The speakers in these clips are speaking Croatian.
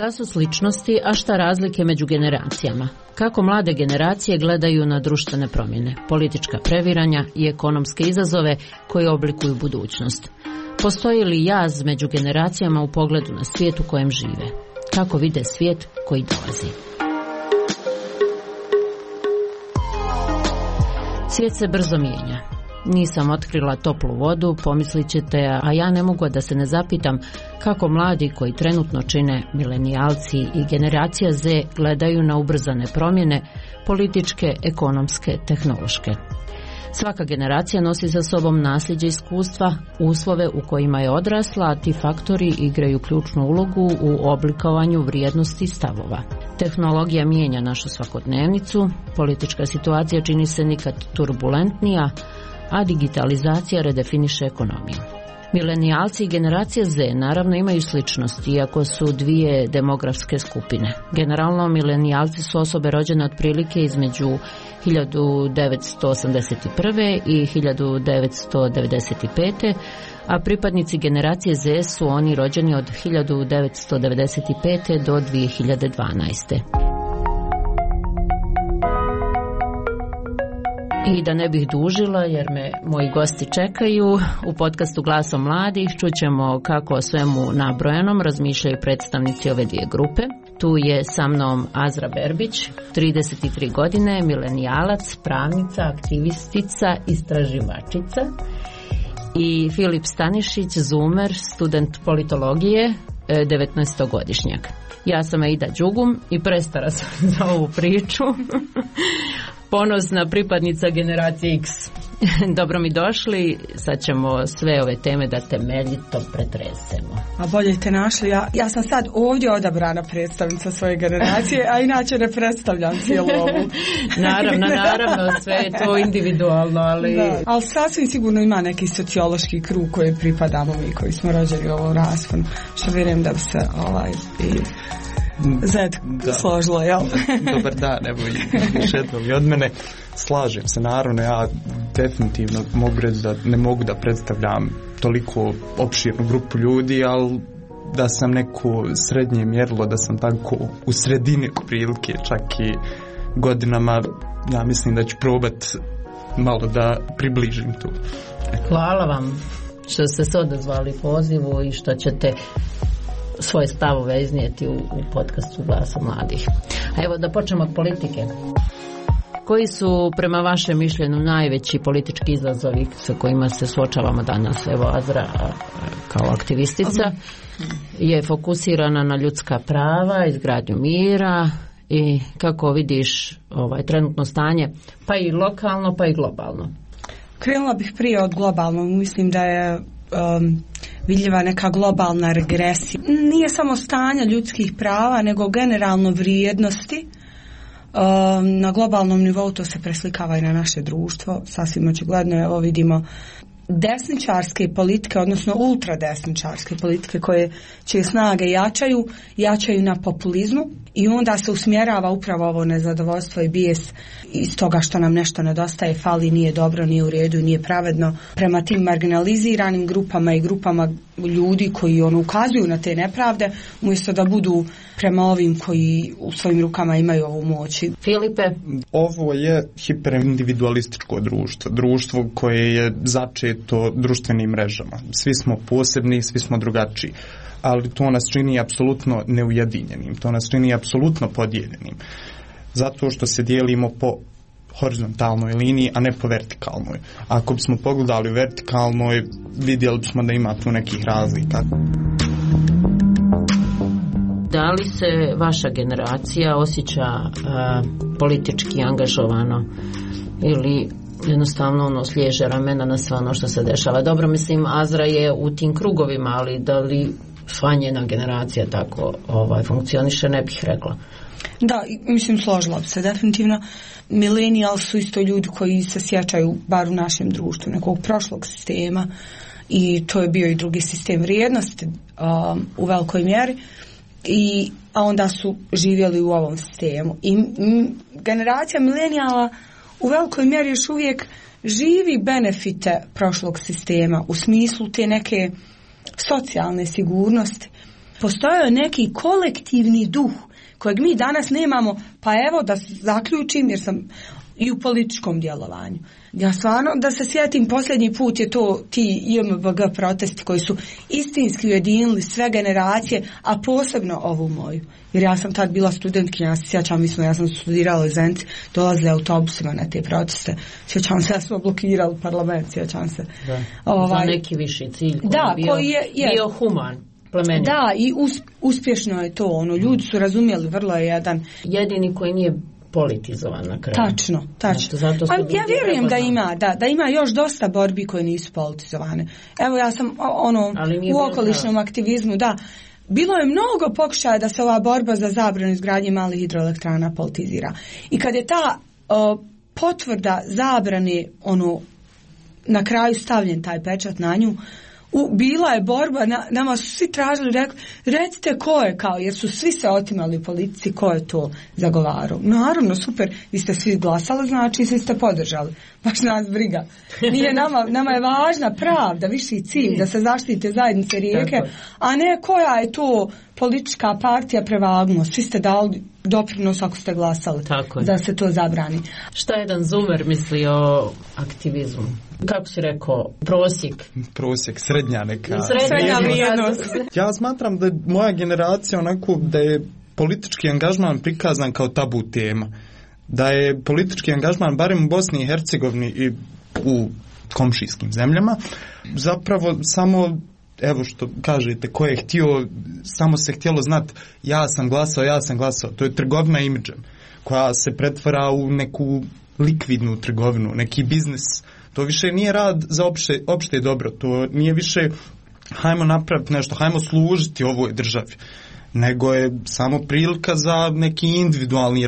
Šta su sličnosti, a šta razlike među generacijama? Kako mlade generacije gledaju na društvene promjene, politička previranja i ekonomske izazove koji oblikuju budućnost? Postoji li jaz među generacijama u pogledu na svijet u kojem žive? Kako vide svijet koji dolazi? Svijet se brzo mijenja. Nisam otkrila toplu vodu, pomislit ćete, a ja ne mogu da se ne zapitam kako mladi koji trenutno čine milenijalci i generacija Z gledaju na ubrzane promjene, političke, ekonomske, tehnološke. Svaka generacija nosi sa sobom nasljeđe iskustva, uslove u kojima je odrasla, a ti faktori igraju ključnu ulogu u oblikovanju vrijednosti i stavova. Tehnologija mijenja našu svakodnevnicu, politička situacija čini se nikad turbulentnija, a digitalizacija redefiniše ekonomiju. Milenijalci i generacija Z naravno imaju sličnosti, iako su dvije demografske skupine. Generalno, milenijalci su osobe rođene otprilike između 1981. i 1995. a pripadnici generacije Z su oni rođeni od 1995. do 2012. I da ne bih dužila, jer me moji gosti čekaju, u podcastu Glasom mladih čućemo kako o svemu nabrojenom razmišljaju predstavnici ove dvije grupe. Tu je sa mnom Azra Berbić, 33 godine, milenijalac, pravnica, aktivistica, istraživačica, i Filip Stanišić, zoomer, student politologije, 19-godišnjak. Ja sam Aida Đugum i prestara sam za ovu priču. Ponosna pripadnica generacije X. Dobro mi došli, sad ćemo sve ove teme da temeljito pretresemo. A bolje te našli, ja sam sad ovdje odabrana predstavnica svoje generacije, a inače ne predstavljam cijelu ovu. Naravno, sve je to individualno, ali... Da, ali sasvim sigurno ima neki sociološki krug koji pripadamo mi, koji smo rođeni u ovom rasponu, što vjerujem da bi se Zed složilo, jel? Dobar dan, evo još jednom i od mene. Slažem se, naravno, ja definitivno mogu reći da ne mogu da predstavljam toliko opširnu grupu ljudi, ali da sam neko srednje mjerilo, da sam tako u sredini prilike, čak i godinama, ja mislim da ću probat malo da približim tu. Hvala vam što ste se odazvali pozivu i što ćete svoje stavove iznijeti u podcastu Glasa mladih. A evo da počnemo od politike. Koji su prema vašem mišljenju najveći politički izazovi sa kojima se suočavamo danas? Evo Azra kao aktivistica je fokusirana na ljudska prava, izgradnju mira i kako vidiš trenutno stanje, pa i lokalno pa i globalno. Krenula bih prije od globalnog, mislim da je vidljiva neka globalna regresija. Nije samo stanje ljudskih prava, nego generalno vrijednosti. Na globalnom nivou to se preslikava i na naše društvo. Sasvim očigledno, evo vidimo desničarske politike, odnosno ultradesničarske politike koje čije snage jačaju na populizmu i onda se usmjerava upravo ovo nezadovoljstvo i bijes iz toga što nam nešto nedostaje, fali, nije dobro, nije u redu, nije pravedno prema tim marginaliziranim grupama i grupama ljudi koji ukazuju na te nepravde, umjesto da budu prema ovim koji u svojim rukama imaju ovu moć. Filipe? Ovo je hiperindividualističko društvo koje je začeto društvenim mrežama. Svi smo posebni, svi smo drugačiji, ali to nas čini apsolutno neujedinjenim, to nas čini apsolutno podijeljenim, zato što se dijelimo po horizontalnoj liniji, a ne po vertikalnoj. Ako bismo pogledali u vertikalnoj, vidjeli bismo da ima tu nekih razlika. Da li se vaša generacija osjeća politički angažovano ili jednostavno sliježe ramena na sve ono što se dešava? Dobro, mislim, Azra je u tim krugovima, ali da li sva njena generacija tako funkcioniše, ne bih rekla. Da, mislim, složila bi se definitivno. Milenijal su isto ljudi koji se sjećaju, bar u našem društvu, nekog prošlog sistema, i to je bio i drugi sistem vrijednosti u velikoj mjeri, a onda su živjeli u ovom sistemu. I generacija milenijala u velikoj mjeri još uvijek živi benefite prošlog sistema u smislu te neke socijalne sigurnosti. postojao je neki kolektivni duh kojeg mi danas nemamo, pa evo da zaključim jer sam i u političkom djelovanju. Ja stvarno da se sjetim, posljednji put je to ti JMBG protesti koji su istinski ujedinili sve generacije, a posebno ovu moju. Jer ja sam tad bila studentkinja, ja se sjećam, ja sam studirala u Zenici, dolazili autobusima na te proteste. Sjećam se, ja smo blokirali parlament, sjećam se. Za neki viši cilj koji je bio human. Plemenit. Da, i uspješno je to. Ljudi su razumjeli, vrlo je jedan... Jedini koji nije politizovan na kraju. Tačno. Ja vjerujem da ima još dosta borbi koje nisu politizovane. Evo ja sam u okolišnom aktivizmu, da. Bilo je mnogo pokušaja da se ova borba za zabranu izgradnje malih hidroelektrana politizira. I kad je ta potvrda zabrane na kraju stavljen taj pečat na nju, bila je borba, nama su svi tražili, recite ko je, jer su svi se otimali u politici, ko je to zagovarao. Naravno, super, vi ste svi glasali, znači svi ste podržali. Baš nas briga. Nije nama je važna pravda, viši cilj, da se zaštite zajednice Rijeke, a ne koja je to politička partija prevagnuo. Svi ste dali doprinos ako ste glasali da se to zabrani. Šta jedan zoomer misli o aktivizmu? Kako si rekao, prosjek, srednja neka. Srednja vrijednost. Ja smatram da moja generacija onako da je politički angažman prikazan kao tabu tema. Da je politički angažman, barem u Bosni i Hercegovini i u komšijskim zemljama, zapravo samo, evo što kažete, ko je htio, samo se htjelo znati ja sam glasao. To je trgovina imidžem koja se pretvara u neku likvidnu trgovinu, neki biznis. To više nije rad za opšte dobro, to nije više hajmo napraviti nešto, hajmo služiti ovoj državi, nego je samo prilika za neki individualni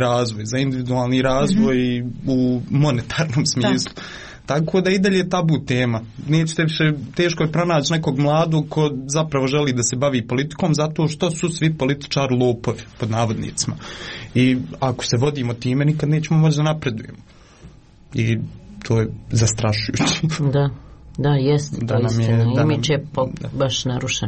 razvoj u monetarnom smislu. Tako da i dalje je tabu tema. Nećete više, teško je pronaći nekog mladog ko zapravo želi da se bavi politikom, zato što su svi političari lopovi, pod navodnicima. I ako se vodimo time, nikad nećemo moći da napredujemo. I to je zastrašujuće. Da, jest, to je istina. Imidž je baš narušen.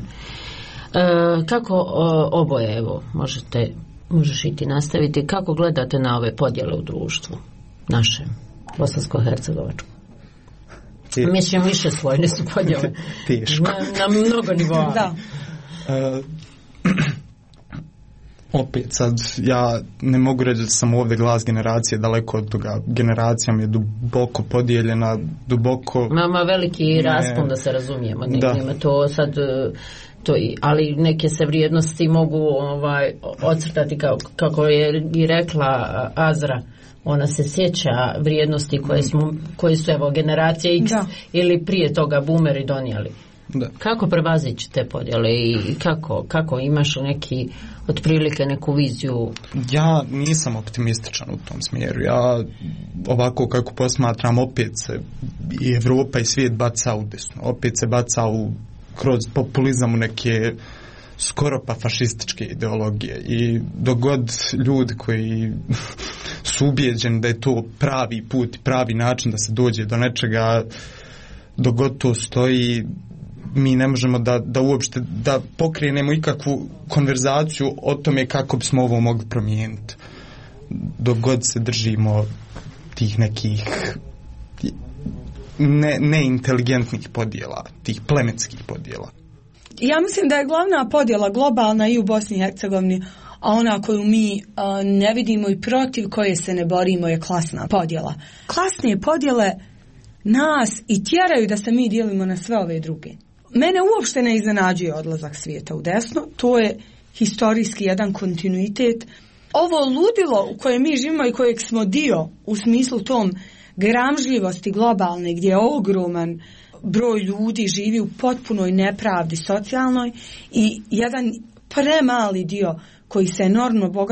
Kako oboje, evo, možeš i ti nastaviti, kako gledate na ove podjele u društvu našem, bosansko-hercegovačkom? Mislim, više slojne su podjele. Teško. Na mnogo nivoa. Da. Opet sad, ja ne mogu reći da sam ovdje glas generacije, daleko od toga. Generacija mi je duboko podijeljena, duboko... Ima veliki raspon, da se razumijemo. Nema to sad... ali neke se vrijednosti mogu ocrtati kako je i rekla Azra. Ona se sjeća vrijednosti koje su evo generacije X ili prije toga boomeri donijeli. Da. Kako prevazići te podjele i kako imaš neki otprilike neku viziju? Ja nisam optimističan u tom smjeru. Ja ovako kako posmatram, opet se i Evropa i svijet baca u desno. Opet se baca kroz populizam u neke skoro pa fašističke ideologije. I dok god ljudi koji su ubijeđeni da je to pravi put, pravi način da se dođe do nečega, dok god to stoji, mi ne možemo da uopšte da pokrenemo ikakvu konverzaciju o tome kako bismo ovo mogli promijeniti. Dok god se držimo tih nekih neinteligentnih podjela, tih plemenskih podjela. Ja mislim da je glavna podjela globalna i u Bosni i Hercegovini, a ona koju mi ne vidimo i protiv koje se ne borimo je klasna podjela. Klasne podjele nas i tjeraju da se mi dijelimo na sve ove druge. Mene uopšte ne iznenađuje odlazak svijeta u desno, to je historijski jedan kontinuitet. Ovo ludilo u kojem mi živimo i kojeg smo dio u smislu tom gramžljivosti globalne, gdje je ogroman broj ljudi živi u potpunoj nepravdi socijalnoj i jedan premali dio koji se enormno bogati,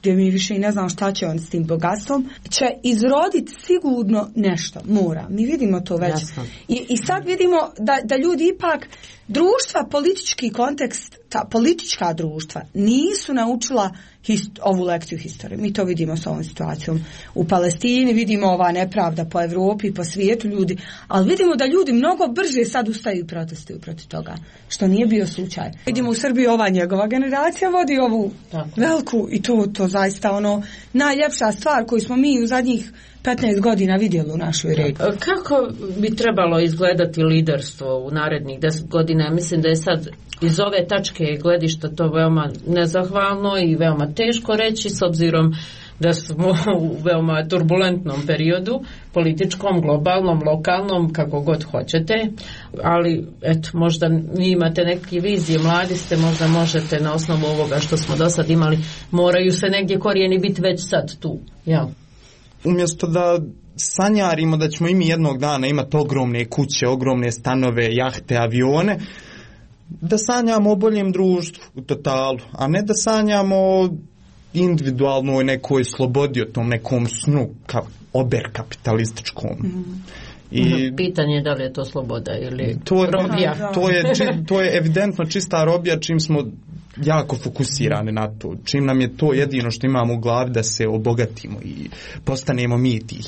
gdje mi više i ne znam šta će on s tim bogatstvom, će izroditi sigurno nešto, mora. Mi vidimo to već. I sad vidimo da ljudi ipak, društva, politički kontekst, ta politička društva nisu naučila ovu lekciju historije. Mi to vidimo s ovom situacijom u Palestini, vidimo ova nepravda po Europi, po svijetu ljudi, ali vidimo da ljudi mnogo brže sad ustaju i protestuju protiv toga, što nije bio slučaj. Vidimo u Srbiji ova njegova generacija vodi ovu veliku i to zaista najljepša stvar koju smo mi u zadnjih 15 godina vidjeli u našoj regiji. Kako bi trebalo izgledati liderstvo u narednih 10 godina? Mislim da je sad iz ove tačke gledišta to veoma nezahvalno i veoma teško reći, s obzirom da smo u veoma turbulentnom periodu, političkom, globalnom, lokalnom, kako god hoćete, ali eto, možda vi imate neke vizije, mladi ste, možda možete na osnovu ovoga što smo do sad imali, moraju se negdje korijeni biti već sad tu, jel? Umjesto da sanjarimo da ćemo i mi jednog dana imati ogromne kuće, ogromne stanove, jahte, avione, da sanjamo o boljem društvu u totalu, a ne da sanjamo o individualnoj nekoj slobodi, o tom nekom snu oberkapitalističkom. I pitanje je da li je to sloboda ili robija. To je evidentno čista robija, čim smo jako fokusirani na to, čim nam je to jedino što imamo u glavi da se obogatimo i postanemo mi tih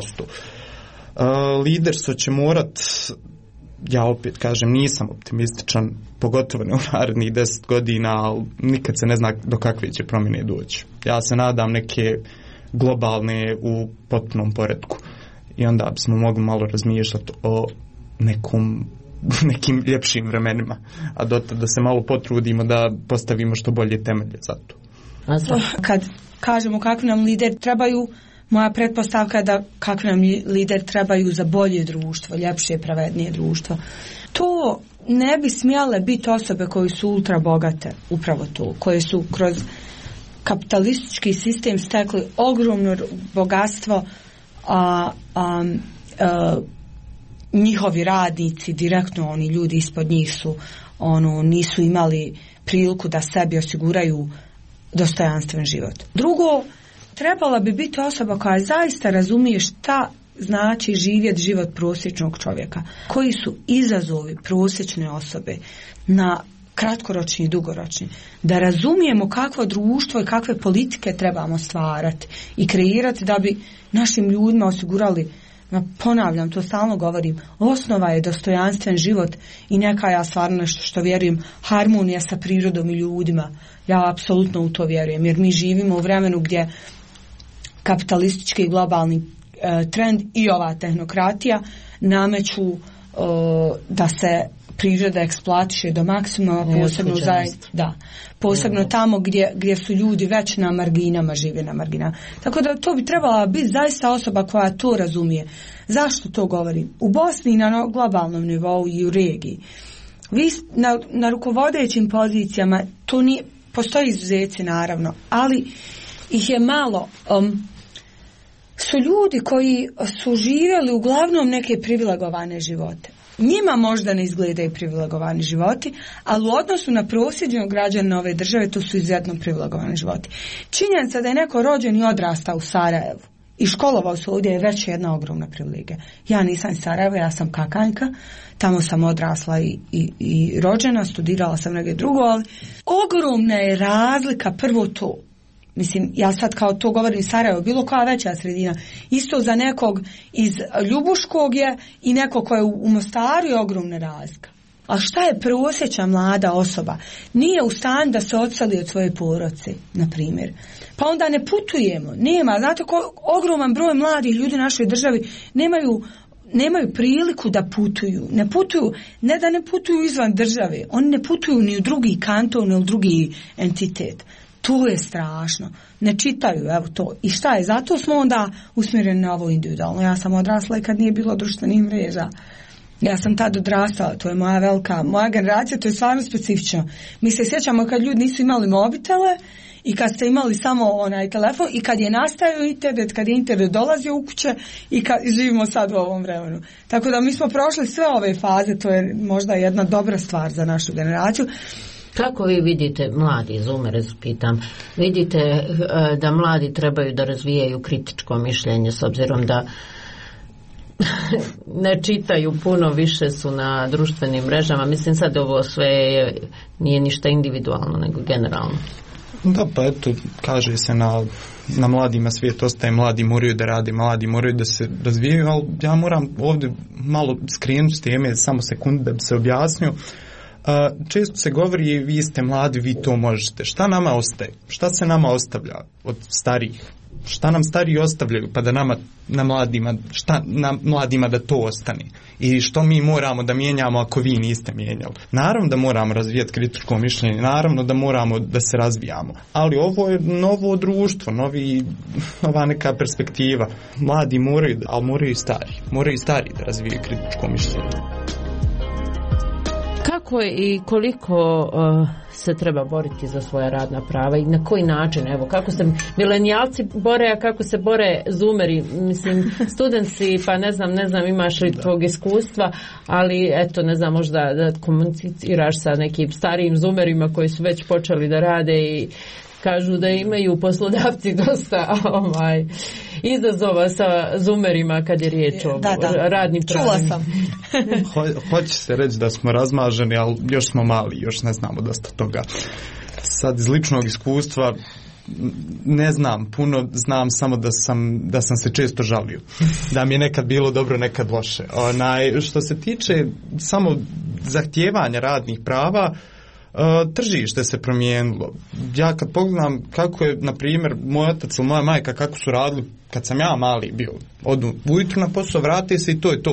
1%. Liderstvo će morat, ja opet kažem, nisam optimističan, pogotovo ne u narednih 10 godina, ali nikad se ne zna do kakve će promjene doći. Ja se nadam neke globalne u potpunom poretku i onda bismo mogli malo razmišljati o nekim ljepšim vremenima, a dotad da se malo potrudimo da postavimo što bolje temelje za to. Kad kažemo kakvi nam lideri trebaju, moja pretpostavka je da kakvi nam lideri trebaju za bolje društvo, ljepše, pravednije društvo. To ne bi smjele biti osobe koje su ultra bogate, upravo to, koje su kroz kapitalistički sistem stekli ogromno bogatstvo, njihovi radnici, direktno oni ljudi ispod njih su nisu imali priliku da sebi osiguraju dostojanstven život. Drugo, trebala bi biti osoba koja zaista razumije šta znači živjeti život prosječnog čovjeka. Koji su izazovi prosječne osobe na kratkoročni i dugoročni. Da razumijemo kakvo društvo i kakve politike trebamo stvarati i kreirati da bi našim ljudima osigurali, ponavljam, to stalno govorim, osnova je dostojanstven život i neka, ja stvarno nešto što vjerujem, harmonija sa prirodom i ljudima. Ja apsolutno u to vjerujem, jer mi živimo u vremenu gdje kapitalistički i globalni trend i ova tehnokratija nameću da se priroda eksploatiše do maksimuma, posebno tamo gdje su ljudi već na marginama, žive na marginama. Tako da to bi trebala biti zaista osoba koja to razumije. Zašto to govorim? U Bosni na globalnom nivou i u regiji. Vi na rukovodećim pozicijama, to nije, postoji izuzeci naravno, ali ih je malo. Su ljudi koji su živjeli uglavnom neke privilegovane živote. Njima možda ne izgledaju privilegovani životi, ali u odnosu na prosječnog građana ove države to su izuzetno privilegovani životi. Činjenica da je neko rođen i odrastao u Sarajevu i školovao se ovdje je već jedna ogromna privilegija. Ja nisam iz Sarajeva, ja sam Kakanjka, tamo sam odrasla i rođena, studirala sam negdje drugo, ali ogromna je razlika, prvo to. Mislim, ja sad kao to govorim Sarajevo, bilo koja veća sredina, isto za nekog iz Ljubuškog je i neko ko je u Mostaru je ogromna razlika. A šta je prosječna mlada osoba? Nije u stanju da se odseli od svoje porodice, na primjer. Pa onda ne putujemo, nema, znate ogroman broj mladih ljudi u našoj državi nemaju priliku da putuju. Ne da ne putuju izvan države, oni ne putuju ni u drugi kanton, ni u drugi entitet. To je strašno. Ne čitaju, evo to. I šta je? Zato smo onda usmjereni na ovo individualno. Ja sam odrasla i kad nije bilo društvenih mreža. Ja sam tad odrastala, to je moja generacija, to je stvarno specifično. Mi se sjećamo kad ljudi nisu imali mobitele i kad ste imali samo onaj telefon i kad je nastajao internet, kad je internet dolazio u kuće i kad živimo sad u ovom vremenu. Tako da mi smo prošli sve ove faze, to je možda jedna dobra stvar za našu generaciju. Kako vi vidite, mladi zoomere pitam, vidite da mladi trebaju da razvijaju kritičko mišljenje s obzirom da ne čitaju puno, više su na društvenim mrežama, mislim sad ovo sve nije ništa individualno nego generalno. Da, pa eto, kaže se na mladima svijet ostaje, mladi moraju da rade, mladi moraju da se razvijaju, ali ja moram ovdje malo skrenuti s teme, samo sekundu da bi se objasnio. Često se govori, vi ste mladi, vi to možete. Šta nama ostaje? Šta se nama ostavlja od starijih? Šta nam stariji ostavljaju pa da nama, na mladima da to ostane? I što mi moramo da mijenjamo ako vi niste mijenjali? Naravno da moramo razvijati kritičko mišljenje, naravno da moramo da se razvijamo. Ali ovo je novo društvo, nova neka perspektiva. Mladi moraju, ali moraju i stari da razvijaju kritičko mišljenje. Kako i koliko se treba boriti za svoja radna prava i na koji način? Evo, kako se milenijalci bore, a kako se bore zoomeri? Mislim, studenti, pa ne znam imaš li tvog iskustva, ali eto, ne znam, možda da komuniciraš sa nekim starijim zoomerima koji su već počeli da rade i kažu da imaju poslodavci dosta izazova sa zoomerima kad je riječ o radnim pravima. Čula sam. Hoće se reći da smo razmaženi, ali još smo mali, još ne znamo dosta toga. Sad iz ličnog iskustva ne znam puno, znam samo da sam se često žalio. Da mi je nekad bilo dobro, nekad loše. Što se tiče samo zahtijevanja radnih prava, tržište se promijenilo. Ja kad pogledam kako je, na primjer, moj otac ili moja majka kako su radili kad sam ja mali bio, odu ujutru na posao, vrate se i to je to.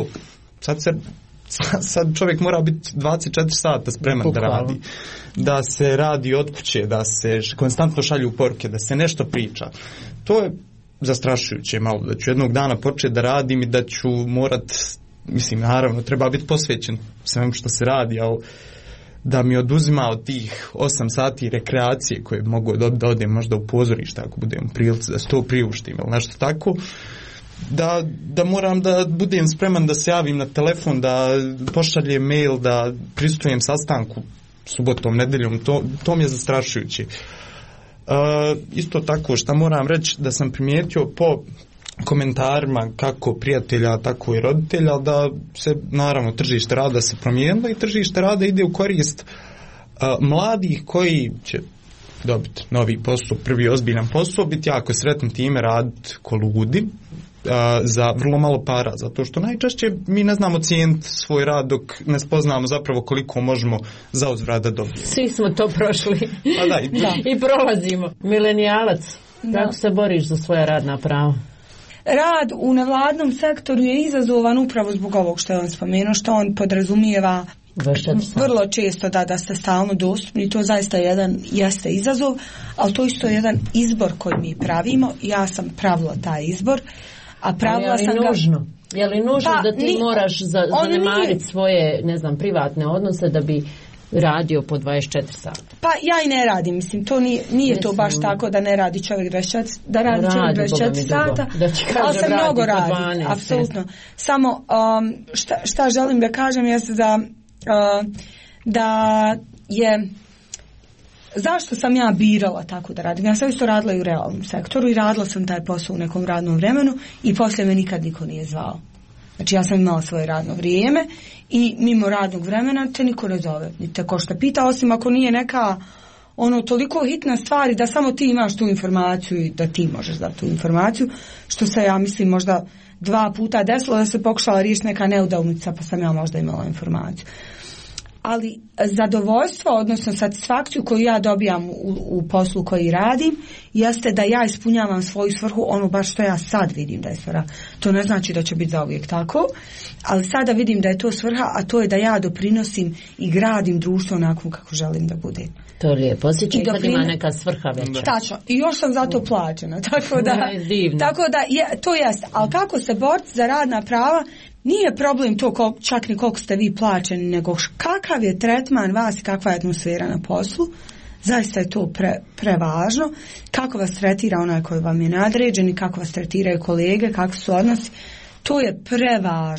Sad čovjek mora biti 24 sata spreman da radi. Da se radi od kuće, da se konstantno šalju poruke, da se nešto priča. To je zastrašujuće malo, da ću jednog dana početi da radim i da ću morat, mislim, naravno, treba biti posvećen svemu što se radi, ali da mi oduzima od tih 8 sati rekreacije koje mogu da odem možda u pozorište ako budem u prilici da se to priuštim ili nešto tako, da moram da budem spreman da se javim na telefon, da pošaljem mail, da prisustujem sastanku subotom, nedeljom, to mi je zastrašujuće. Isto tako što moram reći da sam primijetio po komentarima kako prijatelja, tako i roditelja, da se naravno tržište rada se promijenilo i tržište rada ide u korist mladih koji će dobiti novi posao, prvi ozbiljan posao, biti jako sretni time, raditi ko ludi za vrlo malo para, zato što najčešće mi ne znamo cijeniti svoj rad dok ne spoznamo zapravo koliko možemo za uzvrat da dobijemo. Svi smo to prošli. Pa da, i prolazimo. Milenijalac, kako se boriš za svoja radna prava? Rad u nevladnom sektoru je izazovan upravo zbog ovog što je on spomenuo, što on podrazumijeva vrlo često da ste stalno dostupni i to zaista jeste izazov, ali to isto je jedan izbor koji mi pravimo. Ja sam pravila taj izbor, a pravila sam ga... Je li nužno da ti moraš zanemariti svoje, ne znam, privatne odnose da bi radio po 24 sata? Pa ja i ne radim, mislim, to nije to baš tako da ne radi čovjek 24, da radi čovjek 24 sata, ali se mnogo radi, apsolutno. Samo šta želim da kažem jeste da je zašto sam ja birala tako da radim. Ja sam isto radila i u realnom sektoru i radila sam taj posao u nekom radnom vremenu i poslije me nikad niko nije zvao. Znači ja sam imala svoje radno vrijeme i mimo radnog vremena te niko ne zove, ni te ko šta pita, osim ako nije neka toliko hitna stvar da samo ti imaš tu informaciju i da ti možeš dati tu informaciju, što se ja mislim možda 2 puta desilo da se pokušala riješiti neka neudavnica pa sam ja možda imala informaciju. Ali zadovoljstvo, odnosno satisfakciju koju ja dobijam u poslu koji radim, jeste da ja ispunjavam svoju svrhu, baš što ja sad vidim da je svrha. To ne znači da će biti zauvijek tako, ali sada vidim da je to svrha, a to je da ja doprinosim i gradim društvo onako kako želim da bude. To je lijepo, osjećaj kad ima neka svrha veća. Tačno, i još sam zato plaćena, tako da to jeste. Ali kako se boriti za radna prava, nije problem to čak ni koliko ste vi plaćeni, nego kakav je tretman vas i kakva je atmosfera na poslu. Zaista je to prevažno. Kako vas tretira onaj koji vam je nadređen i kako vas tretiraju kolege, kakvi su odnosi. To je prevažno.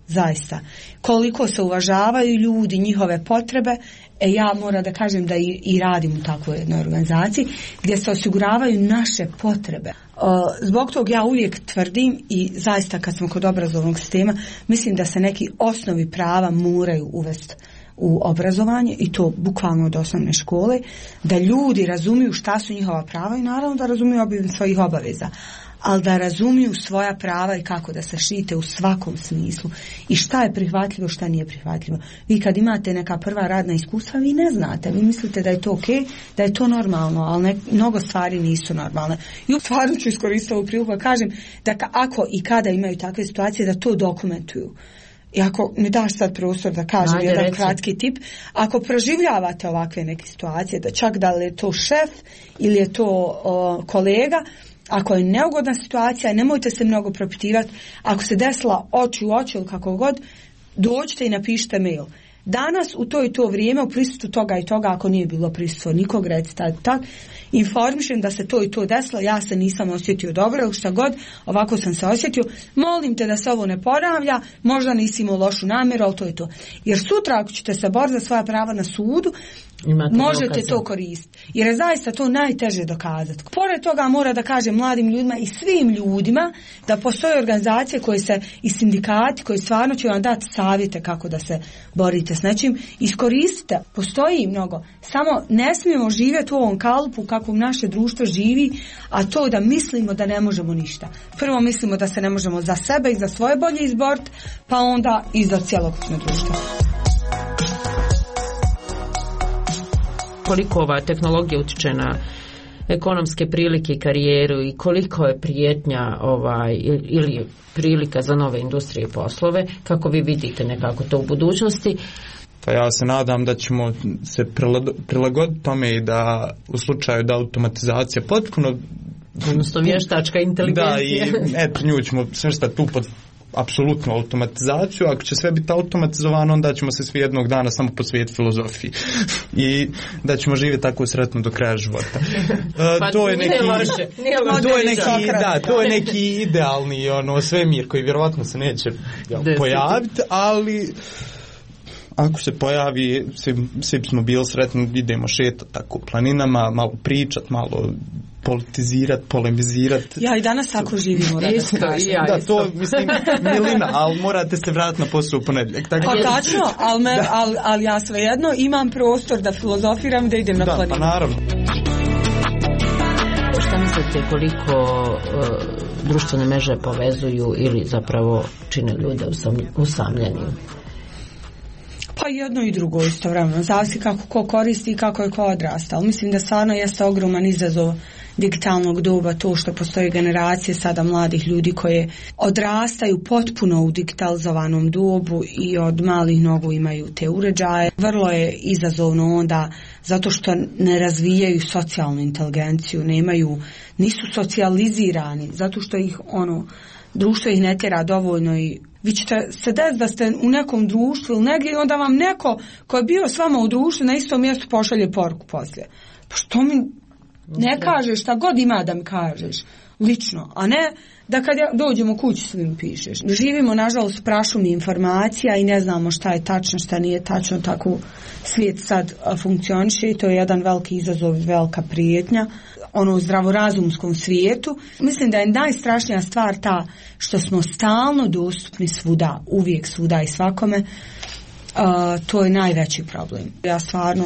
zaista. Koliko se uvažavaju ljudi, njihove potrebe. Ja moram da kažem da i radim u takvoj jednoj organizaciji gdje se osiguravaju naše potrebe. Zbog toga ja uvijek tvrdim i zaista kad smo kod obrazovnog sistema, mislim da se neki osnovi prava moraju uvesti u obrazovanje i to bukvalno od osnovne škole, da ljudi razumiju šta su njihova prava i naravno da razumiju obim svojih obaveza, ali da razumiju svoja prava i kako da se štite u svakom smislu i šta je prihvatljivo, šta nije prihvatljivo. Vi kad imate neka prva radna iskustva, vi ne znate, vi mislite da je to ok, da je to normalno, ali mnogo stvari nisu normalne. I u stvarno ću iskoristiti ovu priliku da kažem da ako i kada imaju takve situacije, da to dokumentuju. I ako mi daš sad prostor da kažem jedan kratki tip, ako proživljavate ovakve neke situacije, da čak da li je to šef ili je to kolega, ako je neugodna situacija, nemojte se mnogo propitivati. Ako se desila oči u oči ili kako god, dođite i napišite mail. Danas u to i to vrijeme u prisustvu toga i toga, ako nije bilo prisustvo nikog, recite tak, informišem da se to i to desilo, ja se nisam osjetio dobro ili šta god, ovako sam se osjetio, molim te da se ovo ne ponavlja, možda nisi imao lošu namjeru, ali to i to. Jer sutra ako ćete se boriti za svoja prava na sudu, možete to koristiti. Jer je zaista to najteže dokazati. Pored toga mora da kažem mladim ljudima i svim ljudima da postoje organizacije koje se i sindikati koji stvarno će vam dati savjete kako da se borite s nečim. Iskoristite, postoji mnogo. Samo ne smijemo živjeti u ovom kalupu kako naše društvo živi, a to da mislimo da ne možemo ništa. Prvo mislimo da se ne možemo za sebe i za svoje bolje izboriti, pa onda i za cjelokupno društvo. Koliko ova tehnologija utiče na ekonomske prilike i karijeru i koliko je prijetnja ili prilika za nove industrije i poslove, kako vi vidite nekako to u budućnosti? Pa ja se nadam da ćemo se prilagoditi tome i da u slučaju da automatizacija potpuno, odnosno vještačka inteligencija. Da, i nju ćemo svrstati tu pod apsolutnu automatizaciju. Ako će sve biti automatizovano, onda ćemo se svi jednog dana samo posvetiti filozofiji i da ćemo živjeti tako sretno do kraja života. To je neki idealni svemir koji vjerovatno se neće pojaviti, ali ako se pojavi, svi smo bili sretni, idemo šetati tako planinama, malo pričati, malo politizirati, polemizirati. Ja i danas tako živimo. Da, to mislim milina, ali morate se vratiti na posao u ponedjeljak. Pa tačno, ali ja svejedno imam prostor da filozofiram, da idem na planinu. Da, pa naravno. Šta mislite koliko društvene mreže povezuju ili zapravo čine ljude usamljenim? Pa jedno i drugo istovremeno, zavisi kako ko koristi i kako je ko odrastao. Mislim da stvarno jeste ogroman izazov digitalnog doba to što postoje generacije sada mladih ljudi koje odrastaju potpuno u digitalizovanom dobu i od malih nogu imaju te uređaje. Vrlo je izazovno onda zato što ne razvijaju socijalnu inteligenciju, nisu socijalizirani, zato što ih društvo ih ne tjera dovoljno i vi ćete se desiti da ste u nekom društvu ili negdje i onda vam neko ko je bio s vama u društvu na istom mjestu pošalje poruku poslije. Pa što mi ne kažeš šta god ima da mi kažeš lično, a ne da kad dođemo kući svim pišeš. Živimo nažalost prašumi informacija i ne znamo šta je tačno, šta nije tačno, tako svijet sad funkcioniše i to je jedan veliki izazov i velika prijetnja u zdravorazumskom svijetu. Mislim da je najstrašnija stvar ta što smo stalno dostupni svuda, uvijek svuda i svakome. To je najveći problem. Ja stvarno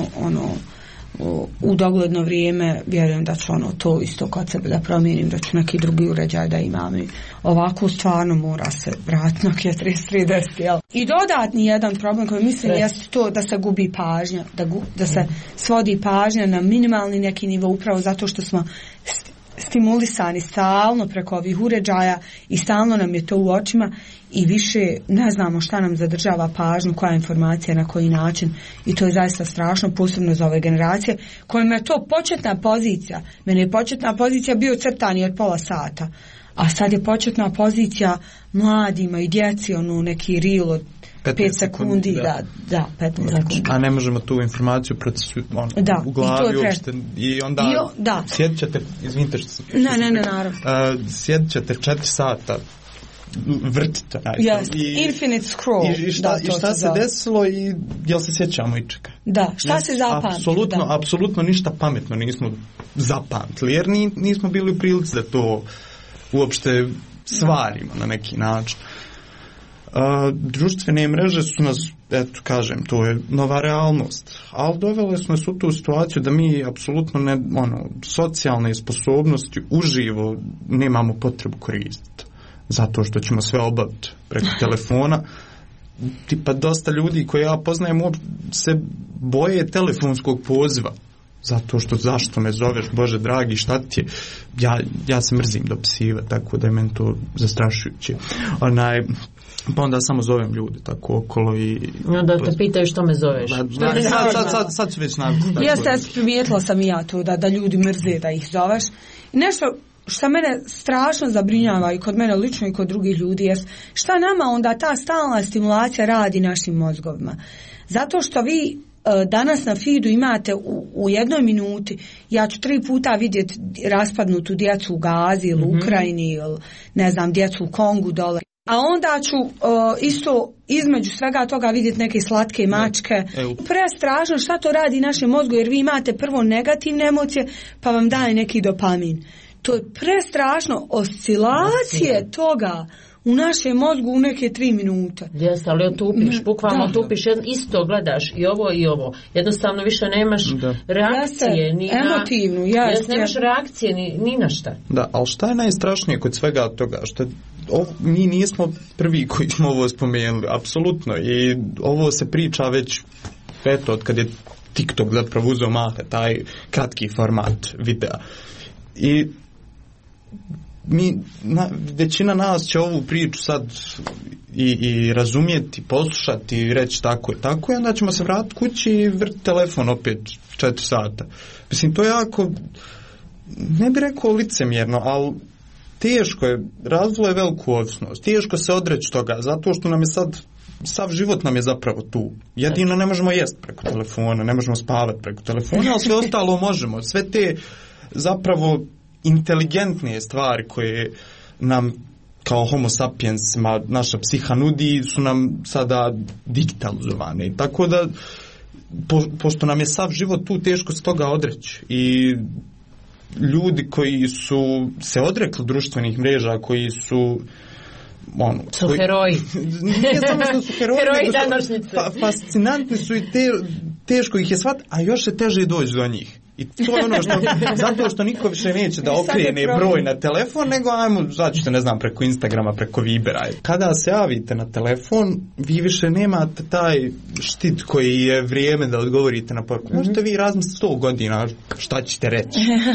u dogledno vrijeme vjerujem da ću to isto kod sebe da promijenim, da ću neki drugi uređaj da imam i ovako stvarno mora se vratiti na 3310. I dodatni jedan problem koji mislim jeste to da se gubi pažnja, da se svodi pažnja na minimalni neki nivo upravo zato što smo stimulisani stalno preko ovih uređaja i stalno nam je to u očima i više ne znamo šta nam zadržava pažnju, koja informacija, na koji način i to je zaista strašno, posebno za ove generacije kojima je to početna pozicija. Meni je početna pozicija bio crtani od pola sata, a sad je početna pozicija mladima i djeci neki reel od 5 sekundi, da 15 sekundi. A ne možemo tu informaciju u glavi uopšte i onda sjedit ćete, izvinite što se ne, naravno. Sjedit ćete 4 sata vrti to. Infinite scroll. I šta se desilo i jel se sjećamo ičega? Da, šta se zapamtilo? Apsolutno ništa pametno nismo zapamtili, jer nismo bili u prilici da to uopšte stvarimo na neki način. Društvene mreže su nas, eto kažem, to je nova realnost, ali dovele su nas u tu situaciju da mi apsolutno socijalne sposobnosti uživo nemamo potrebu koristiti, zato što ćemo sve obaviti preko telefona. Tipa dosta ljudi koje ja poznajem se boje telefonskog poziva, zato što zašto me zoveš, Bože dragi, šta ti je? Ja se mrzim dopisiva, tako da je meni to zastrašujuće. Pa onda samo zovem ljude tako okolo i... Onda te pitaju što me zoveš. Sad su već navikli. Jeste, primijetila sam i ja to da ljudi mrze da ih zoveš. I nešto što mene strašno zabrinjava i kod mene lično i kod drugih ljudi jest šta nama onda ta stalna stimulacija radi našim mozgovima. Zato što vi danas na feedu imate u jednoj minuti, ja ću 3 puta vidjeti raspadnutu djecu u Gazi ili u Ukrajini ili ne znam, djecu u Kongu dole. A onda ću isto između svega toga vidjeti neke slatke mačke. Prestrašno šta to radi našem mozgu, jer vi imate prvo negativne emocije pa vam daje neki dopamin. To je prestrašno, oscilacije toga u našem mozgu u neke 3 minute. Jeste, ali otupiš, bukvalno otupiš, isto gledaš i ovo. Jednostavno više nemaš reakcije. Emotivnu, nemaš reakcije ni na šta. Da, ali šta je najstrašnije kod svega toga? Mi nismo prvi koji smo ovo spomenuli, apsolutno. I ovo se priča već, eto, od kad je TikTok zapravo uzeo mahe, taj kratki format videa. I većina nas će ovu priču sad i razumjeti, poslušati i reći tako i onda ćemo se vratiti kući i vrti telefon opet 4 sata. Mislim, to je jako, ne bih rekao licemjerno, ali teško je, razvilo je veliku ovisnost, teško se odreći toga, zato što nam je sav život nam je zapravo tu. Jedino ne možemo jesti preko telefona, ne možemo spavati preko telefona, ali sve ostalo možemo. Sve te zapravo inteligentnije stvari koje nam kao homo sapiensima naša psiha nudi su nam sada digitalizovane. I tako da pošto nam je sav život tu, teško se toga odreći. I ljudi koji su se odrekli društvenih mreža, koji su heroji. Nije samo što su heroji današnjice. Fascinantni su i teško ih je shvatiti, a još se teže doći do njih. I to je ono zato što niko više neće da okrene broj na telefon, nego ajmo, začite, ne znam, preko Instagrama, preko Vibera. Kada se javite na telefon, vi više nemate taj štit koji je vrijeme da odgovorite na poruku. Možete vi razmisliti 100 godina šta ćete reći.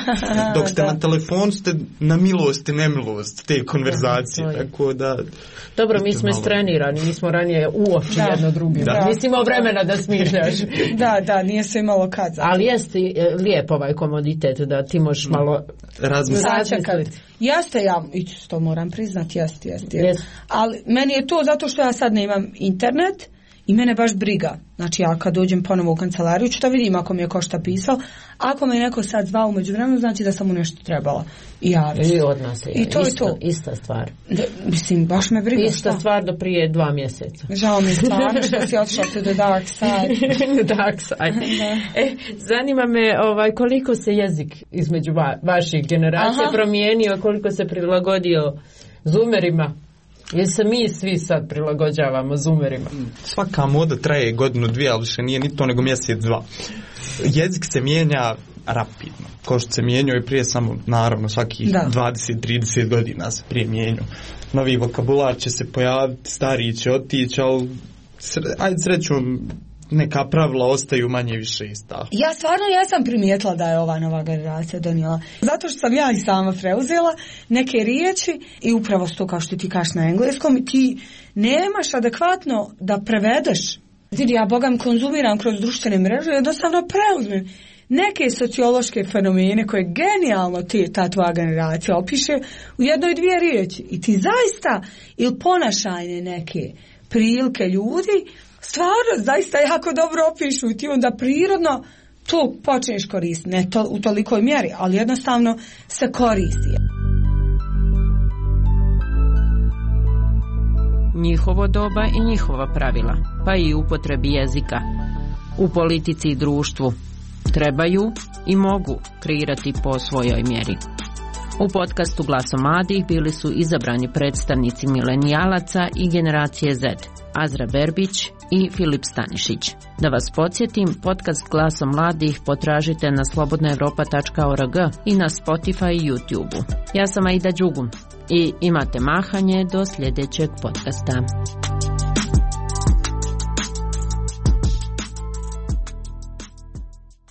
Dok ste na telefonu, ste na milost i nemilost te konverzacije. Tako da... Dobro, mi smo istrenirani, mi smo ranije uoči jedno drugim. Nisi imao vremena da smišljaš. Da, nije se imalo kad. Ali jeste lijep ovaj komoditet da ti možeš malo razmisliti. Jeste, ja to moram priznati, jeste. Ali meni je to zato što ja sad nemam internet i mene baš briga. Znači ja kad dođem ponovo u kancelariju ću da vidim ako mi je ko šta pisao. Ako me neko sad zvao umeđu vremenu, znači da sam mu nešto trebala javiti. I od nas je. I to je to. Ista stvar. Mislim, baš me briga. Ista stvar do prije 2 mjeseca. Žao mi stvarno što si otišla to the dark side. Dark side. Zanima me koliko se jezik između vaših generacija promijenio, koliko se prilagodio zoomerima. Jer se mi svi sad prilagođavamo zoomerima. Svaka moda traje 1-2, ali više nije ni to nego 1-2. Jezik se mijenja rapidno. Ko što se mijenjao i prije samo, naravno, svakih 20-30 godina se prije mijenjao. Novi vokabular će se pojaviti, stariji će otići, ali ajde srećom, neka pravila ostaju manje više ista. Ja stvarno jesam primijetila da je ova nova generacija donijela. Zato što sam ja i sama preuzela neke riječi i upravo to kao što ti kažeš na engleskom, ti nemaš adekvatno da prevedeš. Vidi, ja bogam konzumiram kroz društvene mreže, jednostavno preuzmem neke sociološke fenomene koje genijalno ta tvoja generacija opiše u 1-2 riječi. I ti zaista ili ponašajne neke prilike ljudi stvarno zaista jako dobro opišu i ti onda prirodno to počneš koristiti. Ne to u tolikoj mjeri, ali jednostavno se koristi. njihovo doba i njihova pravila, pa i upotrebi jezika. U politici i društvu trebaju i mogu kreirati po svojoj mjeri. U podcastu Glasom mladih bili su izabrani predstavnici milenijalaca i generacije Z, Azra Berbić i Filip Stanišić. Da vas podsjetim, podcast Glasom mladih potražite na slobodnaevropa.org i na Spotify i YouTube. Ja sam Aida Đugum i imate mahanje do sljedećeg podcasta.